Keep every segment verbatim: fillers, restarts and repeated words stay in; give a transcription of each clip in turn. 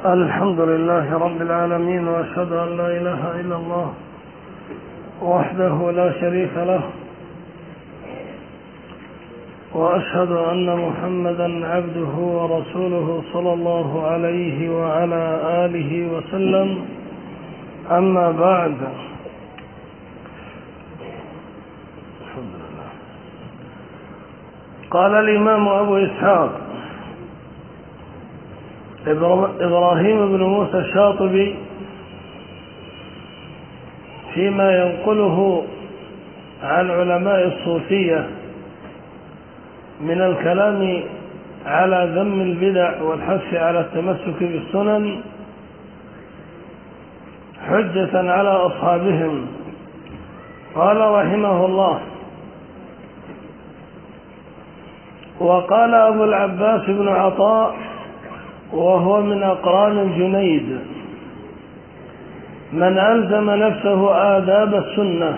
الحمد لله رب العالمين، وأشهد أن لا إله إلا الله وحده لا شريك له، وأشهد أن محمدا عبده ورسوله صلى الله عليه وعلى آله وسلم. أما بعد، الحمد لله. قال الإمام أبو إسحاق إبراهيم بن موسى الشاطبي فيما ينقله عن علماء الصوفية من الكلام على ذم البدع والحث على التمسك بالسنن حجة على أصحابهم، قال رحمه الله: وقال أبو العباس بن عطاء وهو من أقران الجنيد: من ألزم نفسه آداب السنة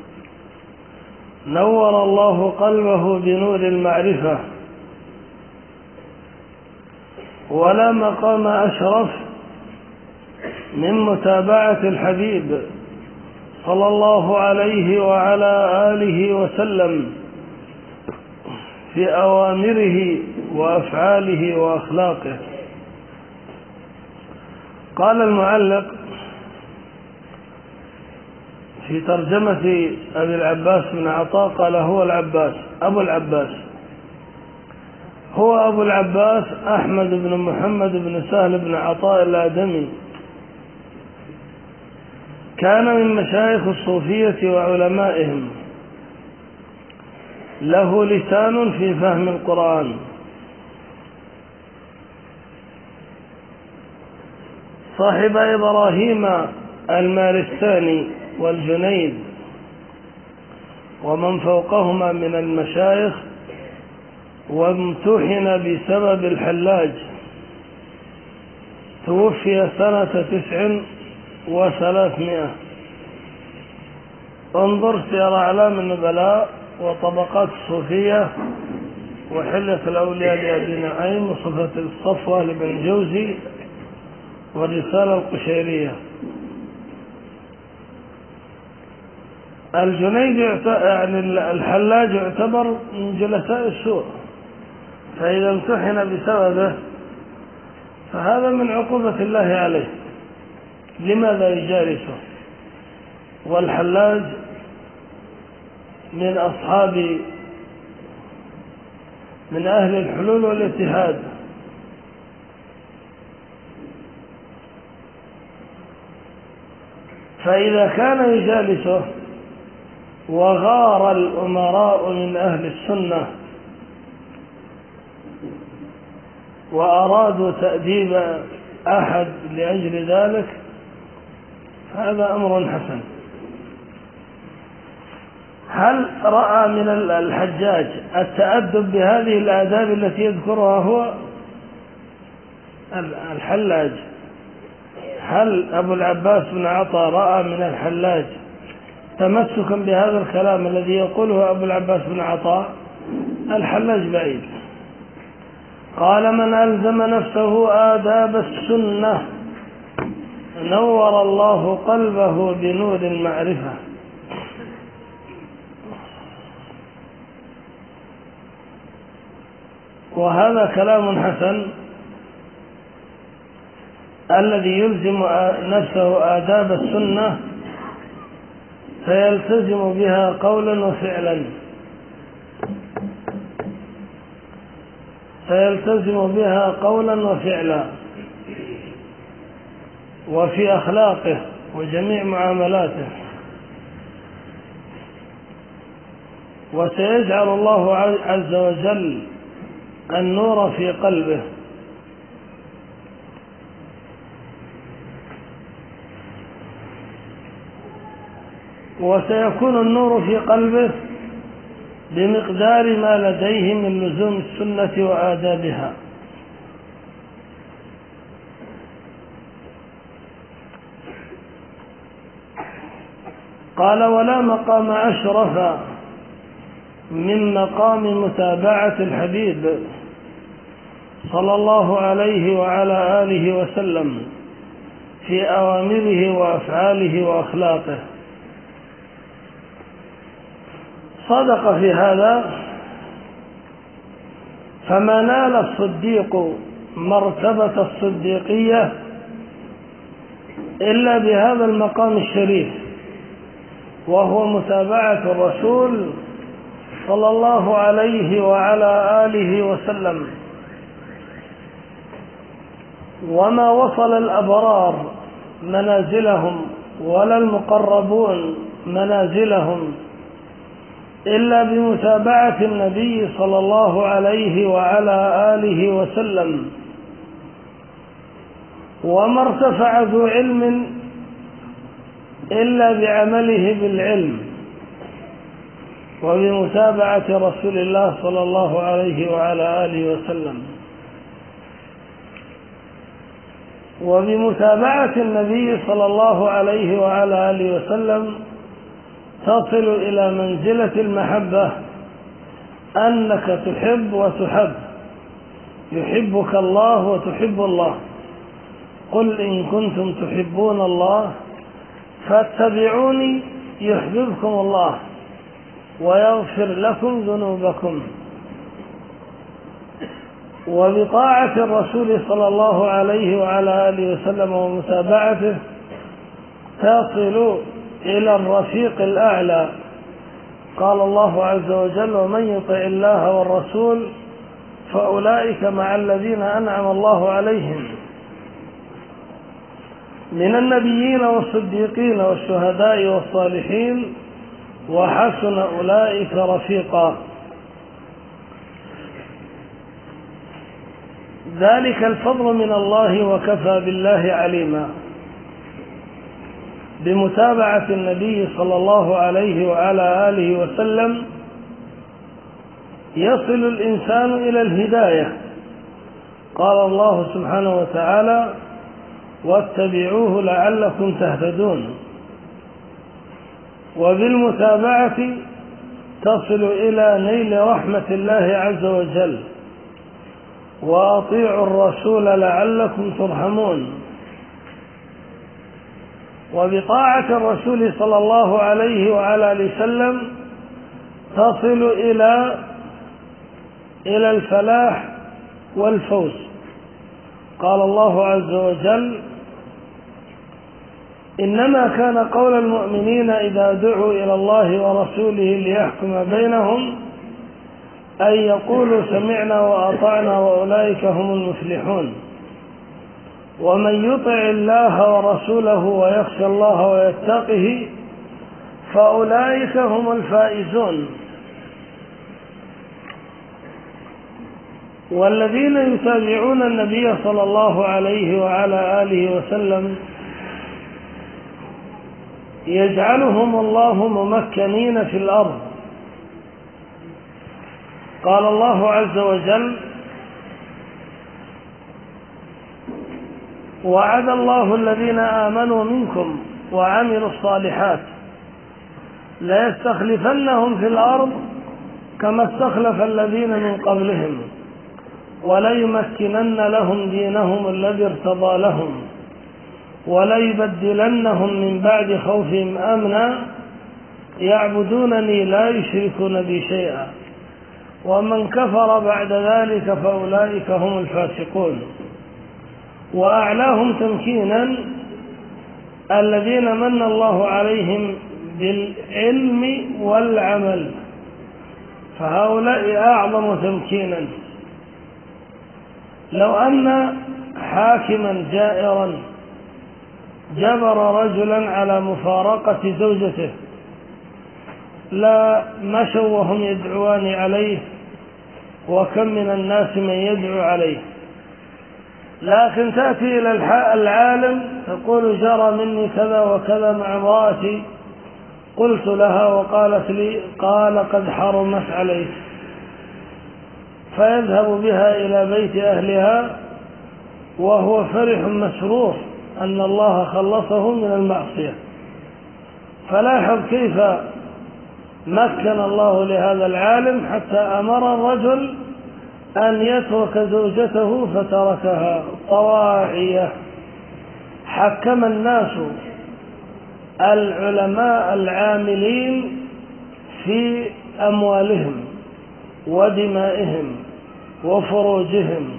نور الله قلبه بنور المعرفة، ولا مقام أشرف من متابعة الحبيب صلى الله عليه وعلى آله وسلم في أوامره وأفعاله وأخلاقه. قال المعلق في ترجمة أبي العباس بن عطاء، قال هو العباس أبو العباس هو أبو العباس أحمد بن محمد بن سهل بن عطاء الآدمي، كان من مشايخ الصوفية وعلمائهم، له لسان في فهم القرآن، صاحب إبراهيم المارستاني والجنيد ومن فوقهما من المشايخ، وامتحن بسبب الحلاج، توفي سنة تسع وثلاثمائة. انظر سير أعلام النبلاء وطبقات الصوفية وحلة الأولياء لأبي نعيم وصفة الصفوة لابن الجوزي والرسالة القشيرية. الجنيد يعني الحلاج يعتبر من جلساء السوء، فإذا امتحن بسببه فهذا من عقوبة الله عليه. لماذا يجالسه؟ والحلاج من أصحاب من أهل الحلول والاتحاد، فإذا كان يجالسه وغار الأمراء من أهل السنة وأرادوا تأديب أحد لأجل ذلك، هذا أمر حسن. هل رأى من الحجاج التأدب بهذه الآداب التي يذكرها هو الحلاج؟ هل أبو العباس بن عطاء رأى من الحلاج تمسكا بهذا الكلام الذي يقوله أبو العباس بن عطاء؟ الحلاج بعيد. قال: من ألزم نفسه آداب السنة نور الله قلبه بنور المعرفة. وهذا كلام حسن. الذي يلزم نفسه آداب السنة فيلتزم بها قولا وفعلا، فيلتزم بها قولا وفعلا وفي أخلاقه وجميع معاملاته، وسيجعل الله عز وجل النور في قلبه، وسيكون النور في قلبه بمقدار ما لديه من لزوم السنة وآدابها. قال: ولا مقام أشرف من مقام متابعة الحبيب صلى الله عليه وعلى آله وسلم في أوامره وأفعاله وأخلاقه. صدق في هذا، فما نال الصديق مرتبة الصديقية إلا بهذا المقام الشريف، وهو متابعة الرسول صلى الله عليه وعلى آله وسلم. وما وصل الأبرار منازلهم ولا المقربون منازلهم إلا بمتابعة النبي صلى الله عليه وعلى آله وسلم. وما ارتفع ذو علم إلا بعمله بالعلم وبمتابعة رسول الله صلى الله عليه وعلى آله وسلم. وبمتابعة النبي صلى الله عليه وعلى آله وسلم تصل إلى منزلة المحبة، أنك تحب وتحب، يحبك الله وتحب الله. قل إن كنتم تحبون الله فاتبعوني يحببكم الله ويغفر لكم ذنوبكم. وبطاعة الرسول صلى الله عليه وعلى آله وسلم ومتابعته تصل إلى الرفيق الأعلى. قال الله عز وجل: ومن يطع الله والرسول فأولئك مع الذين أنعم الله عليهم من النبيين والصديقين والشهداء والصالحين وحسن أولئك رفيقا. ذلك الفضل من الله وكفى بالله عليما. بمتابعة النبي صلى الله عليه وعلى آله وسلم يصل الإنسان إلى الهداية. قال الله سبحانه وتعالى: واتبعوه لعلكم تهتدون. وبالمتابعة تصل إلى نيل رحمة الله عز وجل. وأطيعوا الرسول لعلكم ترحمون. وبطاعة الرسول صلى الله عليه وعلى آله وسلم تصل إلى إلى الفلاح والفوز. قال الله عز وجل: إنما كان قول المؤمنين إذا دعوا إلى الله ورسوله ليحكم بينهم أن يقولوا سمعنا وأطعنا وأولئك هم المفلحون. ومن يطع الله ورسوله ويخشى الله ويتقه فأولئك هم الفائزون. والذين يتابعون النبي صلى الله عليه وعلى آله وسلم يجعلهم الله ممكنين في الأرض. قال الله عز وجل: وعد الله الذين آمنوا منكم وعملوا الصالحات ليستخلفنهم في الأرض كما استخلف الذين من قبلهم وليمكنن لهم دينهم الذي ارتضى لهم وليبدلنهم من بعد خوفهم أمنا يعبدونني لا يشركون بي شيئا ومن كفر بعد ذلك فأولئك هم الفاسقون. وأعلاهم تمكينا الذين من الله عليهم بالعلم والعمل، فهؤلاء أعظم تمكينا. لو أن حاكما جائرا جبر رجلا على مفارقة زوجته لا مشوا وهم يدعوان عليه، وكم من الناس من يدعو عليه، لكن تأتي إلى العالم تقول جرى مني كذا وكذا مع امرأتي، قلت لها وقالت لي، قال قد حرمت عليك، فيذهب بها إلى بيت أهلها وهو فرح مسرور أن الله خلصه من المعصية. فلاحظ كيف مكن الله لهذا العالم حتى أمر الرجل أن يترك زوجته فتركها طواعية. حكم الناس العلماء العاملين في أموالهم ودمائهم وفروجهم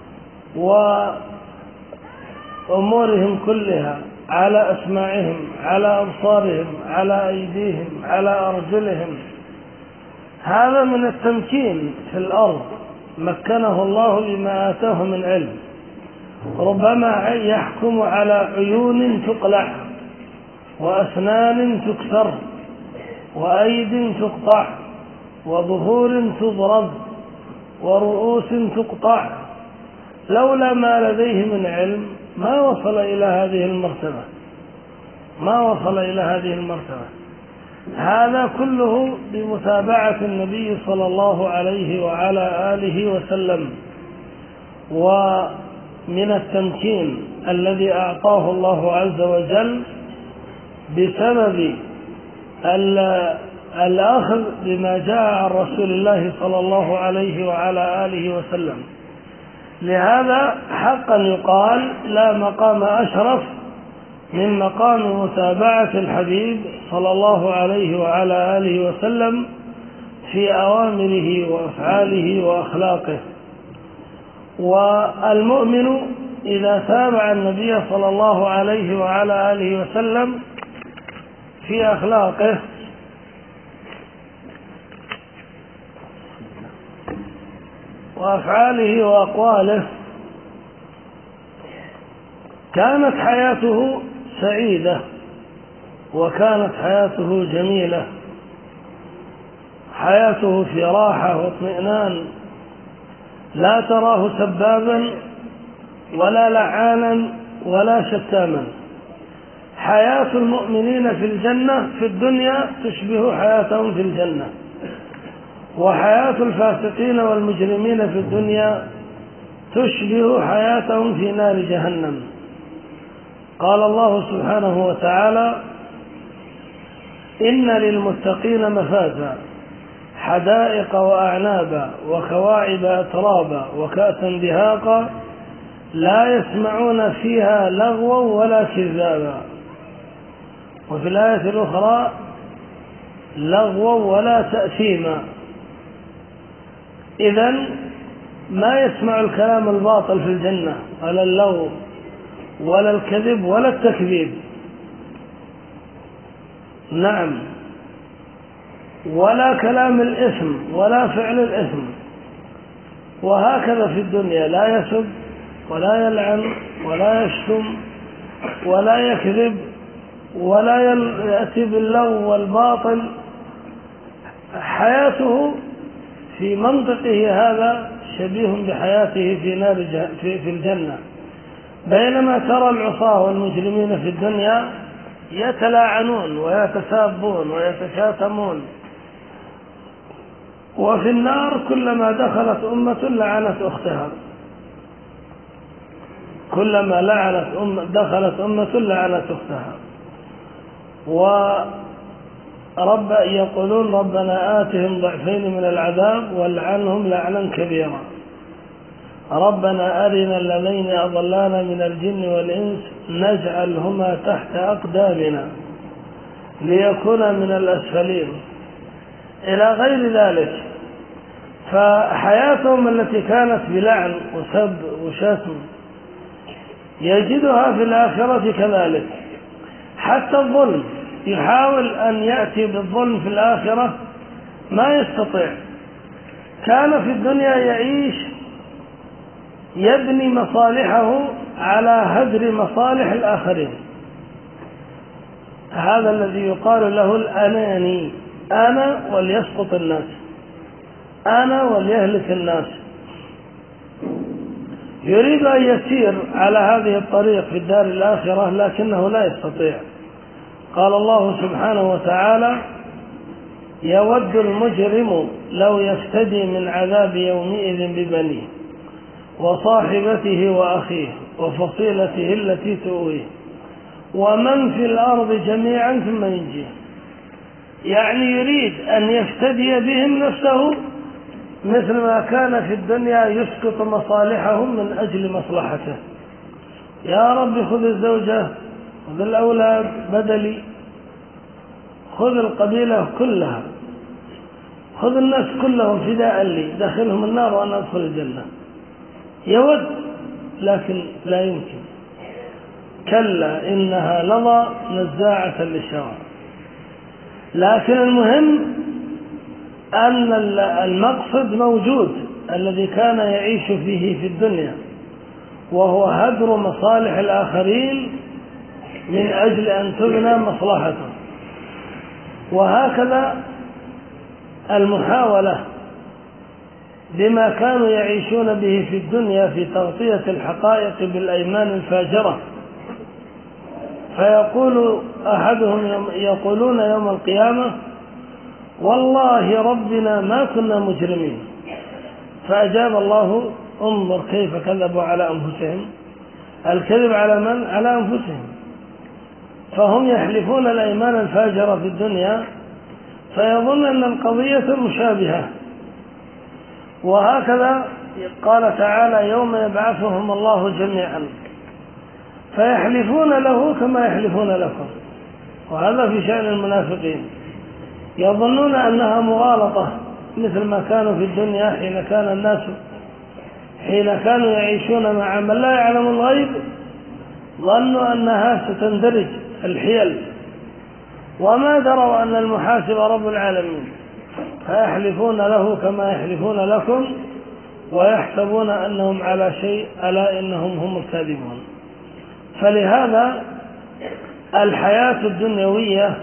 وأمورهم كلها على أسماعهم، على أبصارهم، على أيديهم، على أرجلهم. هذا من التمكين في الأرض، مكنه الله بما آتاه من علم. ربما يحكم على عيون تقلع، وأسنان تكسر، وأيد تقطع، وظهور تضرب، ورؤوس تقطع. لولا ما لديه من علم ما وصل إلى هذه المرتبة، ما وصل إلى هذه المرتبة. هذا كله بمتابعة النبي صلى الله عليه وعلى آله وسلم، ومن التمكين الذي أعطاه الله عز وجل بسبب الأخذ بما جاء عن رسول الله صلى الله عليه وعلى آله وسلم. لهذا حقا يقال لا مقام أشرف من مقام متابعة الحبيب صلى الله عليه وعلى آله وسلم في أوامره وأفعاله وأخلاقه. والمؤمن إذا تابع النبي صلى الله عليه وعلى آله وسلم في أخلاقه وأفعاله وأقواله كانت حياته سعيدة، وكانت حياته جميلة، حياته في راحة واطمئنان، لا تراه سبابا ولا لعانا ولا شتاما. حياة المؤمنين في الجنة في الدنيا تشبه حياتهم في الجنة، وحياة الفاسقين والمجرمين في الدنيا تشبه حياتهم في نار جهنم. قال الله سبحانه وتعالى: إن للمتقين مفازا حدائق وأعنابا وكواعب أترابا وكأسا دهاقا لا يسمعون فيها لغوا ولا كذابا. وفي الآية الأخرى: لغوا ولا تأثيما. إذن ما يسمع الكلام الباطل في الجنة، ولا اللغو ولا الكذب ولا التكذيب، نعم، ولا كلام الإثم ولا فعل الإثم. وهكذا في الدنيا لا يسب ولا يلعن ولا يشتم ولا يكذب ولا يأتي باللغو والباطل. حياته في منطقه هذا شبيه بحياته في نار في الجنة. بينما ترى العصاة والمجرمين في الدنيا يتلاعنون ويتسابون ويتشاتمون، وفي النار كلما دخلت أمة لعنت أختها، كلما لعنت أمة دخلت أمة لعنت أختها. ورب يقولون: ربنا آتهم ضعفين من العذاب والعنهم لعنا كبيرا. ربنا أرنا الذين أضلانا من الجن والإنس نجعلهما تحت أقدامنا ليكونا من الأسفلين، إلى غير ذلك. فحياتهم التي كانت بلعن وسب وشتم يجدها في الآخرة كذلك. حتى الظلم، يحاول أن يأتي بالظلم في الآخرة ما يستطيع. كان في الدنيا يعيش يبني مصالحه على هدر مصالح الآخرين. هذا الذي يقال له الأناني، أنا وليسقط الناس، أنا وليهلك الناس. يريد أن يسير على هذه الطريق في الدار الآخرة لكنه لا يستطيع. قال الله سبحانه وتعالى: يود المجرم لو يفتدي من عذاب يومئذ ببنيه وصاحبته وأخيه وفصيلته التي تؤويه ومن في الأرض جميعا ثم ينجيه. يعني يريد أن يفتدي بهم نفسه مثل ما كان في الدنيا يسقط مصالحهم من أجل مصلحته. يا رب خذ الزوجة، خذ الأولاد بدلي، خذ القبيلة كلها، خذ الناس كلهم فداء لي، دخلهم النار وأنا أدخل الجنة. يود لكن لا يمكن. كلا إنها لظى نزاعة للشوى. لكن المهم أن المقصد موجود الذي كان يعيش فيه في الدنيا، وهو هدر مصالح الآخرين من أجل أن تبنى مصلحته. وهكذا المحاولة بما كانوا يعيشون به في الدنيا في تغطية الحقائق بالأيمان الفاجرة. فيقول أحدهم يوم يقولون يوم القيامة والله ربنا ما كنا مجرمين. فأجاب الله انظر كيف كذبوا على أنفسهم. الكذب على من؟ على أنفسهم. فهم يحلفون الأيمان الفاجرة في الدنيا فيظن أن القضية مشابهة. وهكذا قال تعالى يوم يبعثهم الله جميعا فيحلفون له كما يحلفون لكم. وهذا في شأن المنافقين، يظنون أنها مغالطة مثل ما كانوا في الدنيا حين كان الناس حين كانوا يعيشون مع من لا يعلم الغيب، ظنوا أنها ستندرج الحيل وما دروا أن المحاسب رب العالمين، فيحلفون له كما يحلفون لكم ويحسبون أنهم على شيء، ألا إنهم هم الكاذبون. فلهذا الحياة الدنيوية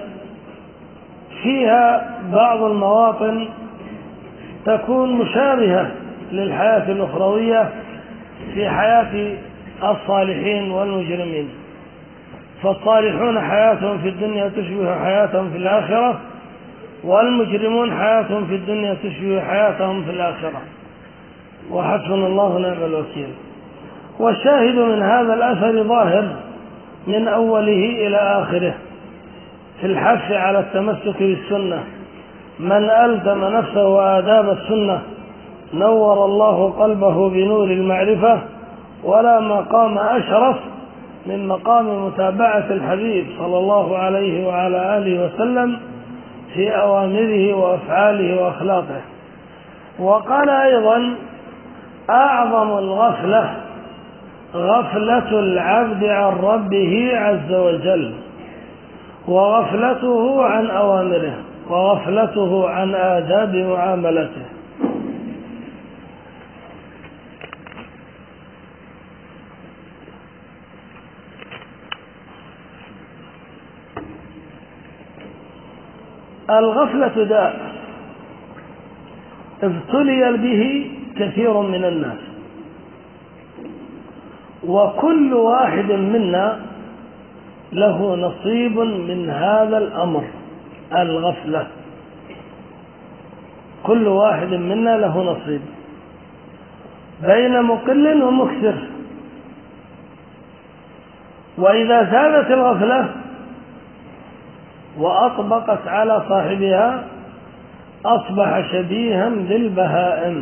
فيها بعض المواطن تكون مشابهة للحياة الأخروية في حياة الصالحين والمجرمين. فالصالحون حياتهم في الدنيا تشبه حياتهم في الآخرة، والمجرمون حياتهم في الدنيا تشبه حياتهم في الآخرة. وحسبنا الله ونعم الوكيل. والشاهد من هذا الأثر ظاهر من أوله إلى آخره في الحث على التمسك بالسنة. من ألزم نفسه وآداب السنة نور الله قلبه بنور المعرفة، ولا مقام أشرف من مقام متابعة الحبيب صلى الله عليه وعلى آله وسلم في أوامره وأفعاله وأخلاقه. وقال أيضا أعظم الغفلة غفلة العبد عن ربه عز وجل، وغفلته عن أوامره، وغفلته عن آداب معاملته. الغفلة داء ابتلي به كثير من الناس، وكل واحد منا له نصيب من هذا الأمر، الغفلة. كل واحد منا له نصيب بين مقل ومكثر. وإذا زادت الغفلة وأطبقت على صاحبها أصبح شبيها بالبهائم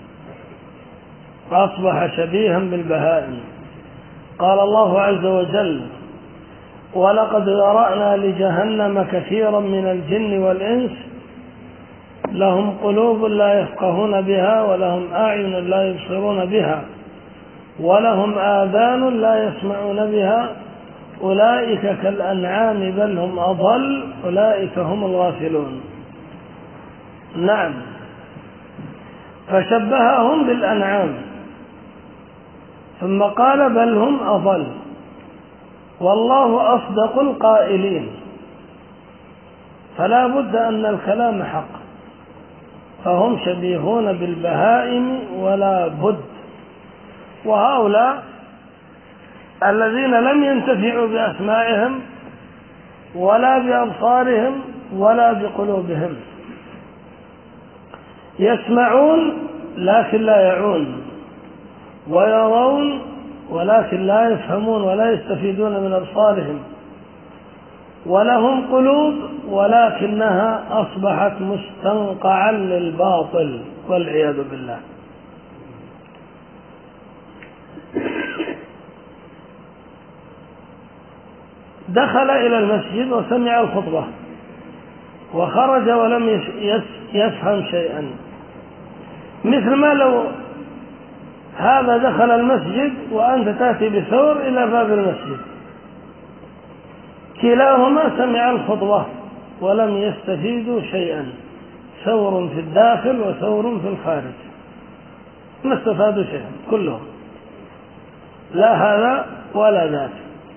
أصبح شبيها بالبهائم. قال الله عز وجل ولقد ذرأنا لجهنم كثيرا من الجن والإنس لهم قلوب لا يفقهون بها ولهم أعين لا يبصرون بها ولهم آذان لا يسمعون بها أولئك كالأنعام بل هم أضل أولئك هم الغافلون. نعم، فشبههم بالأنعام ثم قال بل هم أضل، والله أصدق القائلين. فلا بد أن الكلام حق، فهم شبيهون بالبهائم ولا بد. وهؤلاء الذين لم ينتفعوا بأسمائهم ولا بأبصارهم ولا بقلوبهم، يسمعون لكن لا يعون، ويرون ولكن لا يفهمون ولا يستفيدون من أبصارهم، ولهم قلوب ولكنها أصبحت مستنقعا للباطل والعياذ بالله. دخل إلى المسجد وسمع الخطبة وخرج ولم يفهم شيئا، مثل ما لو هذا دخل المسجد وأنت تأتي بثور إلى باب المسجد، كلاهما سمع الخطبة ولم يستفيدوا شيئا، ثور في الداخل وثور في الخارج، ما استفادوا شيئا كلهم، لا هذا ولا ذاك.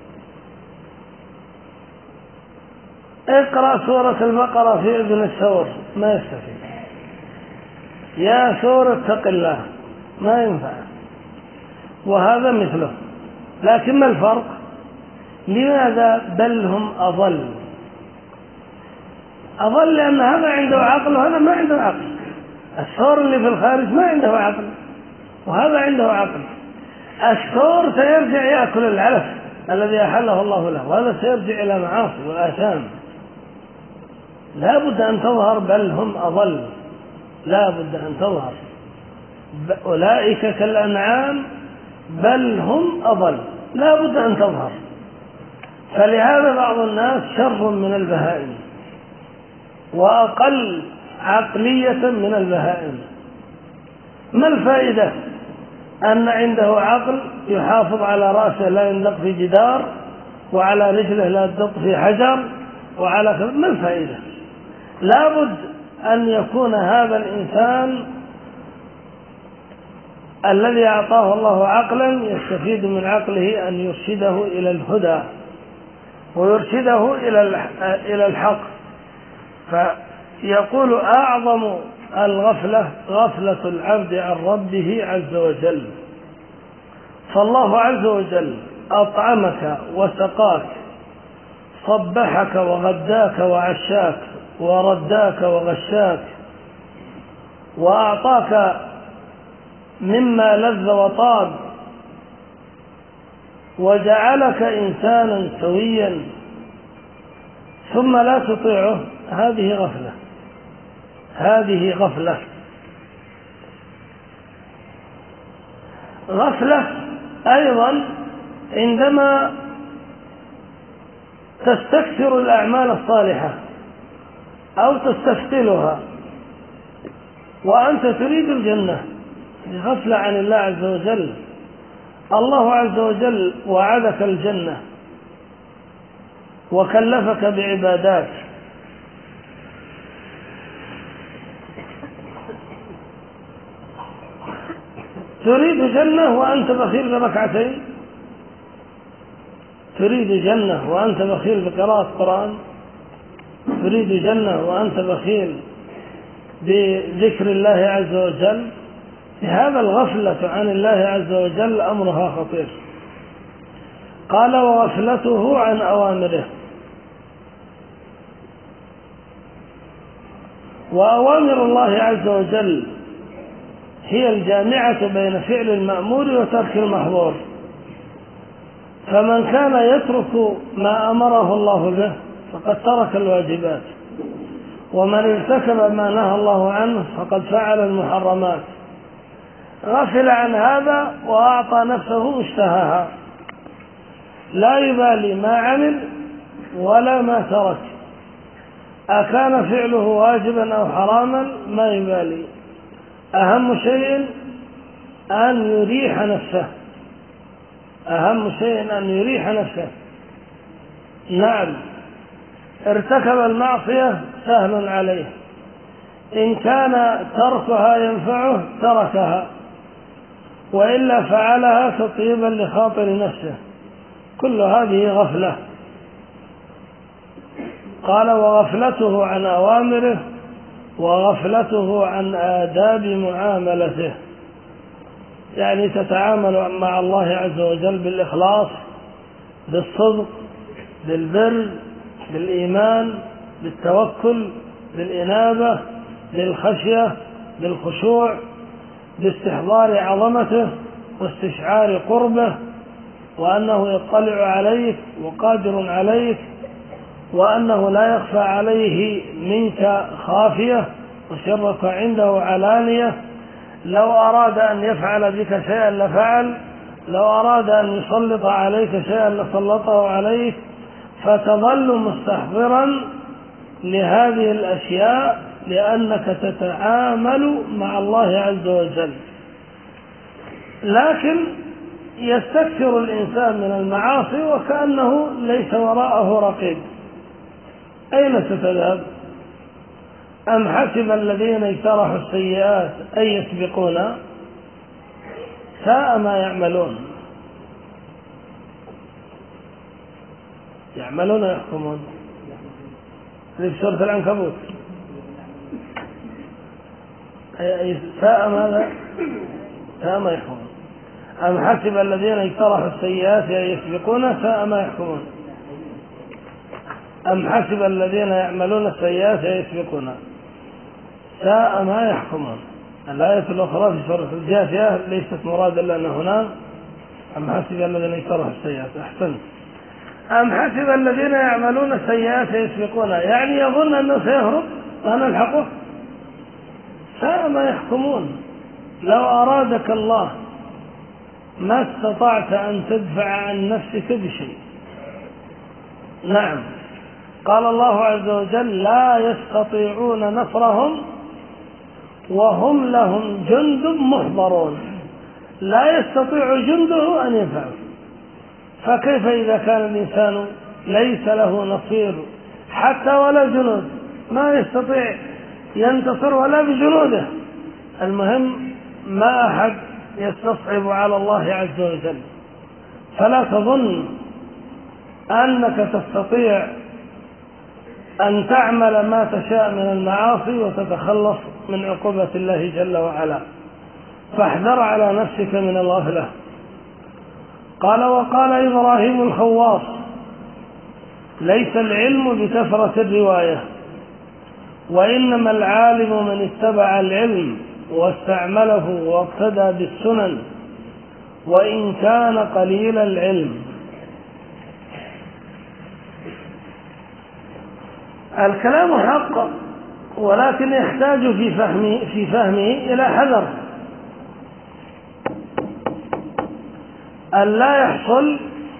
اقرأ سورة البقرة في إذن الثور ما يستفيد، يا ثور اتق الله ما ينفع، وهذا مثله. لكن ما الفرق؟ لماذا بل هم أضل؟ أضل لأن هذا عنده عقل وهذا ما عنده عقل. الثور اللي في الخارج ما عنده عقل وهذا عنده عقل. الثور سيرجع يأكل العلف الذي أحله الله له، وهذا سيرجع إلى معاصي وآثام. لا بد أن تظهر بل هم أضل، لا بد أن تظهر أولئك كالأنعام بل هم أضل، لا بد أن تظهر. فلهذا بعض الناس شر من البهائم وأقل عقلية من البهائم. ما الفائدة أن عنده عقل يحافظ على رأسه لا يندق في جدار، وعلى رجله لا يندق في حجر، وعلى ما الفائدة؟ لابد أن يكون هذا الإنسان الذي أعطاه الله عقلا يستفيد من عقله أن يرشده إلى الهدى ويرشده إلى الحق. فيقول أعظم الغفلة غفلة العبد عن ربه عز وجل. فالله عز وجل أطعمك وسقاك، صبحك وغداك وعشاك ورداك وغشاك، وأعطاك مما لذ وطاب، وجعلك إنسانا سويا، ثم لا تطيعه. هذه غفلة، هذه غفلة. غفلة أيضا عندما تستكثر الأعمال الصالحة أو تستفتلها وأنت تريد الجنة، غفلة عن الله عز وجل. الله عز وجل وعدك الجنة وكلفك بعبادات، تريد جنة وأنت بخيل بركعتين، تريد جنة وأنت بخيل بقراءة قرآن، تريد جنة وأنت بخيل بذكر الله عز وجل. هذا الغفلة عن الله عز وجل أمرها خطير. قال وغفلته عن أوامره. وأوامر الله عز وجل هي الجامعة بين فعل المأمور وترك المحظور، فمن كان يترك ما أمره الله به فقد ترك الواجبات، ومن ارتكب ما نهى الله عنه فقد فعل المحرمات. غفل عن هذا وأعطى نفسه اشتهاها، لا يبالي ما عمل ولا ما ترك، أكان فعله واجبا أو حراما ما يبالي، أهم شيء أن يريح نفسه، أهم شيء أن يريح نفسه. نعم، ارتكب المعصية سهل عليه، إن كان تركها ينفعه تركها، وإلا فعلها تطيبا لخاطر نفسه. كل هذه غفلة. قال وغفلته عن أوامره وغفلته عن آداب معاملته، يعني تتعامل مع الله عز وجل بالإخلاص، بالصدق، بالبر، بالإيمان، بالتوكل، بالإنابة، بالخشية، بالخشوع، باستحضار عظمته واستشعار قربه، وأنه يطلع عليك وقادر عليك، وأنه لا يخفى عليه منك خافية، وسرك عنده علانية. لو أراد أن يفعل بك شيئا لفعل، لو أراد أن يسلط عليك شيئا لسلطه عليك، فتظل مستحضرا لهذه الأشياء لأنك تتعامل مع الله عز وجل. لكن يستكثر الإنسان من المعاصي وكأنه ليس وراءه رقيب. أين ستذهب؟ أم حسب الذين اجترحوا السيئات أن يسبقونا؟ ساء ما يعملون. يعملون يحكمون في سورة العنكبوت. ساء ماذا؟ ساء ما يحكمون. أم حسب الذين اجترحوا السيئات أن يسبقونا ساء ما يحكمون. أم حسب الذين يعملون السيئات أن يسبقونا ساء ما يحكمون. الآية الأخرى في سورة الجاثية ليست مراد إلا أن هنا أم حسب الذين اجترحوا السيئات. أحسنت. أم حسب الذين يعملون السيئات يسبقونا، يعني يظن أنه سيهرب فنلحقه. ساء ما يحكمون. لو أرادك الله ما استطعت أن تدفع عن نفسك بشيء. نعم، قال الله عز وجل لا يستطيعون نصرهم وهم لهم جند محضرون. لا يستطيع جنده أن ينفعه، فكيف إذا كان الإنسان ليس له نصير حتى ولا جنود، ما يستطيع ينتصر ولا بجنوده. المهم ما أحد يستصعب على الله عز وجل. فلا تظن أنك تستطيع أن تعمل ما تشاء من المعاصي وتتخلص من عقوبة الله جل وعلا، فاحذر على نفسك من الغفلة. قال وقال إبراهيم الخواص ليس العلم بكثرة الرواية، وإنما العالم من اتبع العلم واستعمله واقتدى بالسنن وإن كان قليل العلم. الكلام حق، ولكن يحتاج في فهمه, في فهمه إلى حذر أن لا يحصل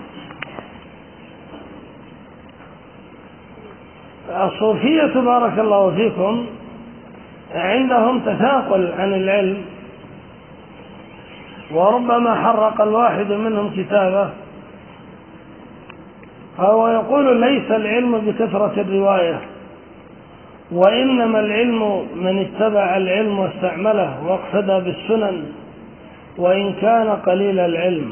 الصوفية بارك الله فيكم عندهم تثاقل عن العلم، وربما حرق الواحد منهم كتابه فهو يقول ليس العلم بكثرة الرواية، وإنما العلم من اتبع العلم واستعمله واقتدى بالسنن وإن كان قليل العلم.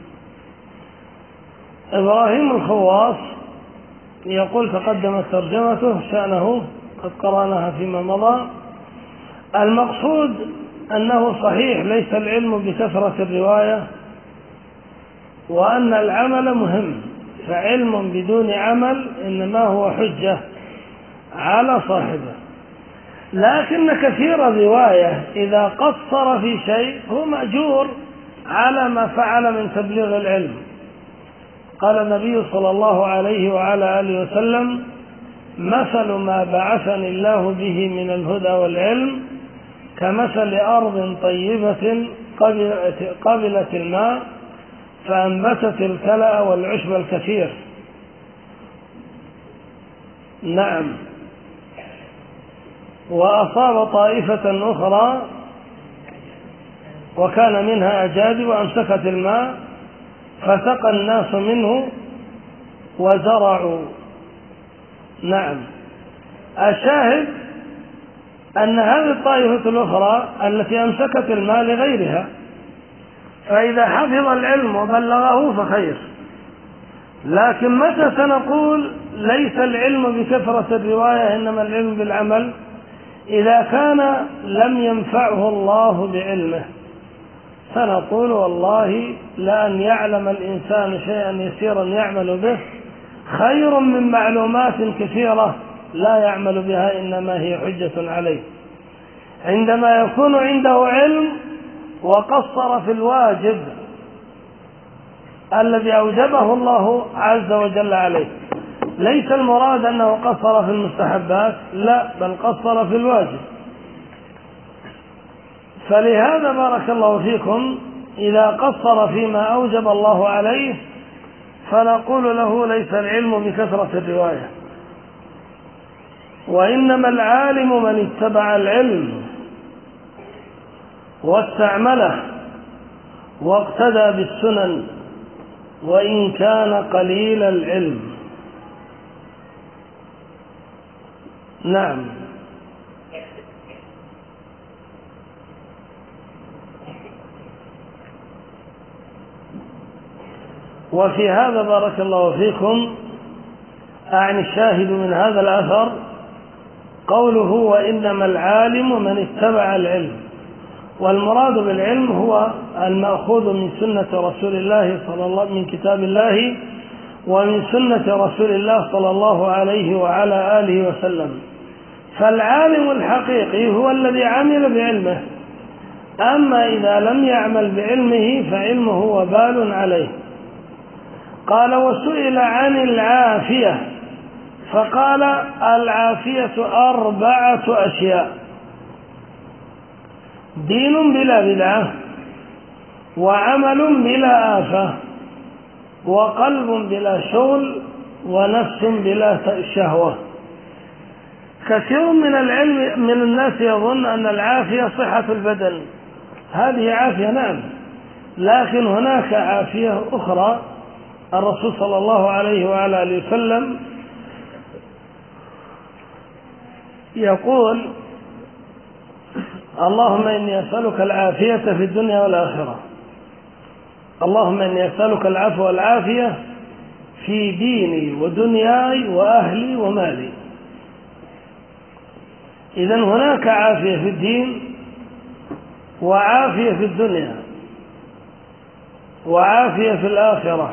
إبراهيم الخواص يقول تقدمت ترجمته شأنه قد قرأناها فيما مضى. المقصود أنه صحيح ليس العلم بكثرة الرواية، وأن العمل مهم، فعلم بدون عمل إنما هو حجة على صاحبه. لكن كثير الرواية إذا قصر في شيء هو مأجور على ما فعل من تبليغ العلم. قال النبي صلى الله عليه وعلى آله وسلم مثل ما بعثني الله به من الهدى والعلم كمثل أرض طيبة قبلت الماء فأنبتت الكلأ والعشب الكثير. نعم، وأصاب طائفة أخرى وكان منها أجادب وأمسكت الماء فسقى الناس منه وزرعوا. نعم، الشاهد أن هذه الطائفة الأخرى التي أمسكت الماء لغيرها، فإذا حفظ العلم وبلغه فخير. لكن متى سنقول ليس العلم بكثرة الرواية إنما العلم بالعمل؟ إذا كان لم ينفعه الله بعلمه، فنقول والله لأن يعلم الإنسان شيئا يسيرا يعمل به خير من معلومات كثيرة لا يعمل بها إنما هي حجة عليه. عندما يكون عنده علم وقصر في الواجب الذي أوجبه الله عز وجل عليه، ليس المراد أنه قصر في المستحبات، لا، بل قصر في الواجب. فلهذا بارك الله فيكم إذا قصر فيما أوجب الله عليه فنقول له ليس العلم بكثرة الرواية، وإنما العالم من اتبع العلم واستعمله واقتدى بالسنن وإن كان قليل العلم. نعم. وفي هذا بارك الله فيكم أعني الشاهد من هذا الأثر قوله وإنما العالم من اتبع العلم، والمراد بالعلم هو المأخوذ من سنة رسول الله صلى الله من كتاب الله ومن سنة رسول الله صلى الله عليه وعلى آله وسلم. فالعالم الحقيقي هو الذي عمل بعلمه، أما إذا لم يعمل بعلمه فعلمه وبال عليه. قال وسئل عن العافية فقال العافية أربعة أشياء: دين بلا بدعة، وعمل بلا آفة، وقلب بلا شغل، ونفس بلا شهوة. كثير من العلم من الناس يظن أن العافية صحة البدن، هذه عافية نعم، لكن هناك عافية أخرى. الرسول صلى الله عليه وعلى آله وسلم يقول اللهم إني أسألك العافية في الدنيا والآخرة، اللهم إني أسألك العفو والعافية في ديني ودنياي وأهلي ومالي. إذن هناك عافية في الدين وعافية في الدنيا وعافية في الآخرة.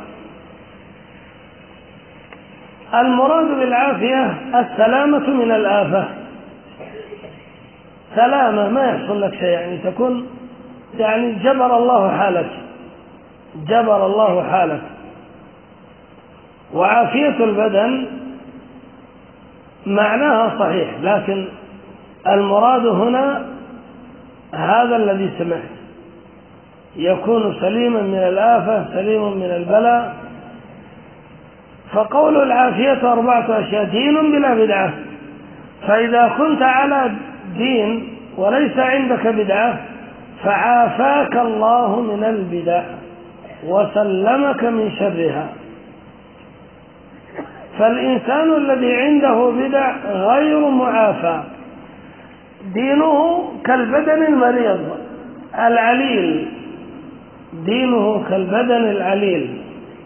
المراد بالعافية السلامة من الآفة، سلامة ما يحصل لك شيء، يعني تكون يعني جبر الله حالك، جبر الله حالك. وعافية البدن معناها صحيح، لكن المراد هنا هذا الذي سمعت، يكون سليما من الآفة سليما من البلاء. فقول العافية أربعة أشياء: دين بلا بدعة، فإذا كنت على دين وليس عندك بدعة فعافاك الله من البدع وسلمك من شرها. فالإنسان الذي عنده بدع غير معافى، دينه كالبدن المريض العليل، دينه كالبدن العليل.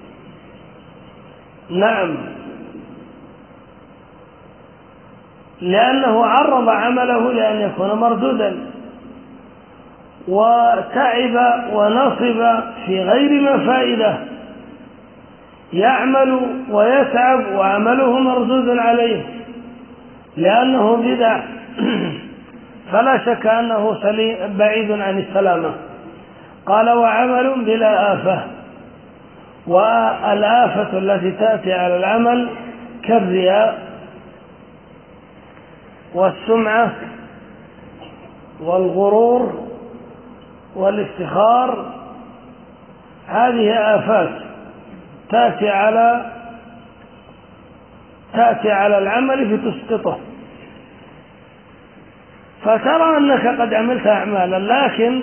نعم، لأنه عرض عمله لأن يكون مردودا، وتعب ونصب في غير ما فائدة، يعمل ويتعب وعمله مردود عليه لأنه بدع. فلا شك أنه بعيد عن السلامة. قال وعمل بلا آفة، والآفة التي تأتي على العمل كالرياء والسمعة والغرور والافتخار، هذه آفات تأتي على تأتي على العمل فتسقطه، فترى أنك قد عملت أعمالا لكن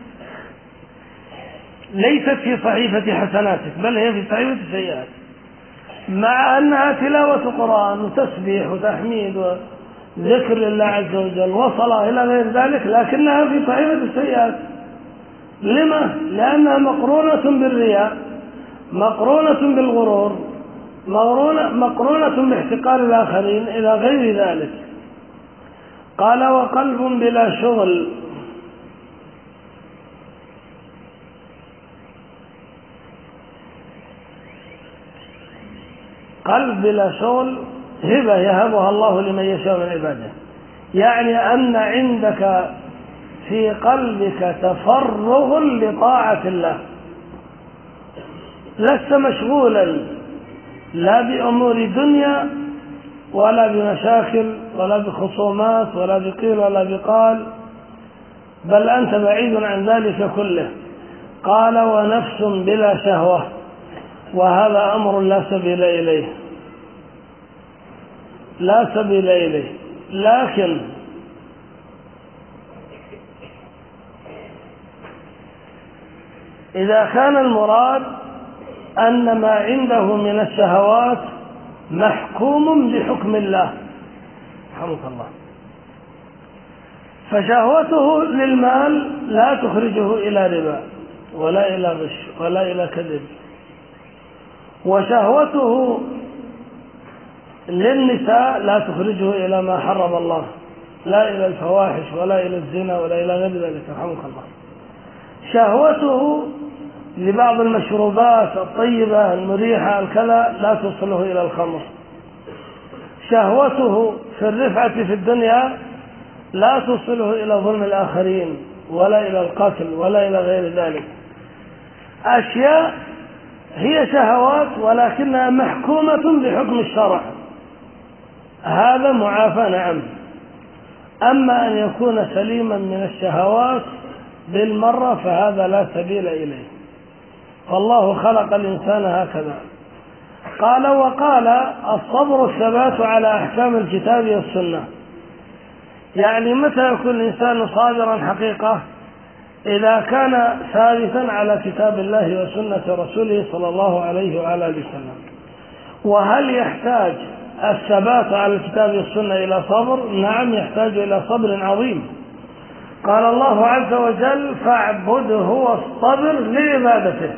ليست في صحيفة حسناتك بل هي في صحيفة سيئات، مع أنها تلاوة قرآن وتسبيح وتحميد وذكر لله عز وجل وصلاة إلى غير ذلك، لكنها في صحيفة السيئات. لما؟ لأنها مقرونة بالرياء، مقرونة بالغرور، مقرونة باحتقار الآخرين إلى غير ذلك. قال وقلب بلا شغل، قلب بلا شغل هبة يهبها الله لمن يشاء من عباده، يعني أن عندك في قلبك تفرغ لطاعة الله، لست مشغولا لا بأمور دنيا ولا بمشاكل ولا بخصومات ولا بقيل ولا بقال، بل أنت بعيد عن ذلك كله. قال ونفس بلا شهوة، وهذا أمر لا سبيل إليه، لا سبيل إليه. لكن إذا كان المراد أن ما عنده من الشهوات محكوم بحكم الله، رحمك الله، فشهوته للمال لا تخرجه إلى ربا ولا إلى غش ولا إلى كذب، وشهوته للنساء لا تخرجه إلى ما حرم الله، لا إلى الفواحش ولا إلى الزنا ولا إلى غير ذلك، رحمك الله. شهوته لبعض المشروبات الطيبة المريحة الكذا لا توصله إلى الخمر. شهوته في الرفعة في الدنيا لا توصله إلى ظلم الآخرين ولا إلى القتل ولا إلى غير ذلك. أشياء هي شهوات ولكنها محكومة بحكم الشرع، هذا معافى نعم. أما أن يكون سليما من الشهوات بالمرة فهذا لا سبيل إليه، فالله خلق الإنسان هكذا. قال وقال الصبر الثبات على أحكام الكتاب والسنة، يعني متى يكون الإنسان صابرا حقيقة؟ إذا كان ثابتا على كتاب الله وسنة رسوله صلى الله عليه وعلى آله وسلم. وهل يحتاج الثبات على الكتاب والسنة إلى صبر؟ نعم، يحتاج إلى صبر عظيم. قال الله عز وجل فاعبده واصطبر لعبادته،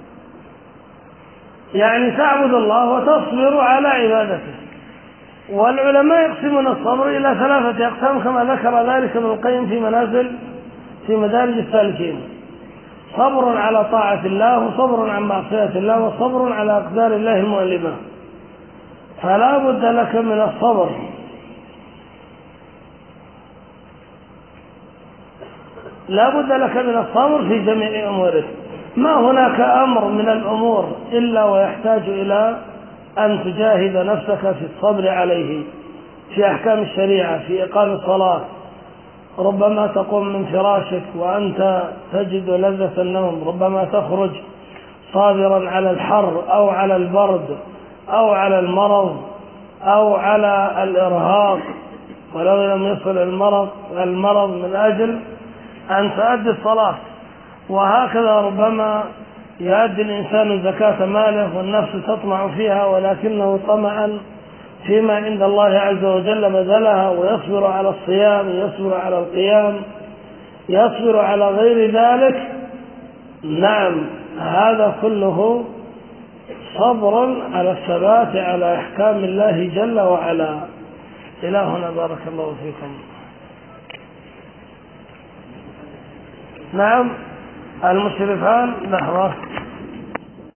يعني تعبد الله وتصبر على عبادته. والعلماء يقسمون الصبر إلى ثلاثة أقسام كما ذكر ذلك ابن القيم في منازل في مدارج السالكين: صبر على طاعة الله، وصبر عن معصية الله، وصبر على أقدار الله المؤلمة. فلا بد لك من الصبر، لا بد لك من الصبر في جميع أمورك. ما هناك أمر من الأمور إلا ويحتاج إلى أن تجاهد نفسك في الصبر عليه، في أحكام الشريعة، في إقام الصلاة. ربما تقوم من فراشك وأنت تجد لذة النوم، ربما تخرج صابرا على الحر أو على البرد أو على المرض أو على الإرهاق ولو لم يصل المرض المرض من أجل أن تؤدي الصلاة. وهكذا ربما يؤدي الإنسان زكاة ماله والنفس تطمع فيها، ولكنه طمعا فيما عند الله عز وجل بذلها، ويصبر على الصيام، يصبر على القيام، يصبر على غير ذلك. نعم، هذا كله صبر على الثبات على أحكام الله جل وعلا. إلى هنا بارك الله فيكم. نعم، المشرفان لحظة.